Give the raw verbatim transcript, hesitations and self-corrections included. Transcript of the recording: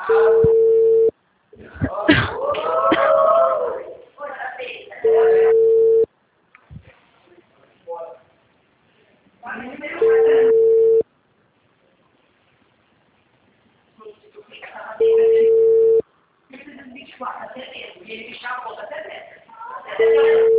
Guarda, te vedo, vieni di shampoo da te.